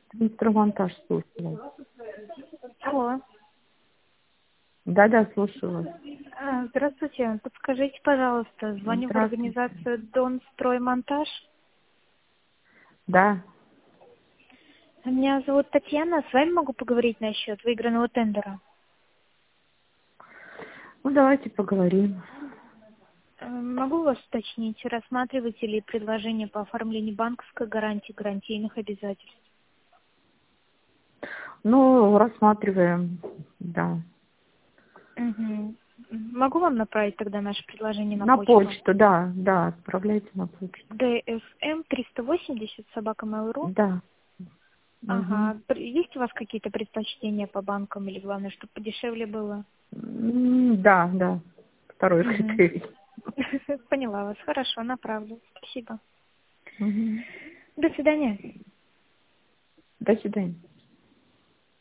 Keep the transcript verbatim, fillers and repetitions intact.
Инструментаж слушаю. Алло. Да-да, слушаю вас. А, Здравствуйте. Подскажите, пожалуйста, звоню в Здравствуйте. организацию Донстроймонтаж. Да. Меня зовут Татьяна. С вами могу поговорить насчет выигранного тендера? Ну, давайте поговорим. Э, Могу вас уточнить, рассматриваете ли предложение по оформлению банковской гарантии, гарантийных обязательств? Ну, рассматриваем, да. Мгм. Могу вам направить тогда наше предложение на На почту? почту, да, да, отправляйте на почту. ДФМ триста восемьдесят собака mail.ru. Да. Угу. Ага. При- Есть у вас какие-то предпочтения по банкам или главное, чтобы подешевле было? Да, да. Второй Мгм. критерий. Поняла вас. Хорошо, направлю. Спасибо. Угу. До свидания. До свидания.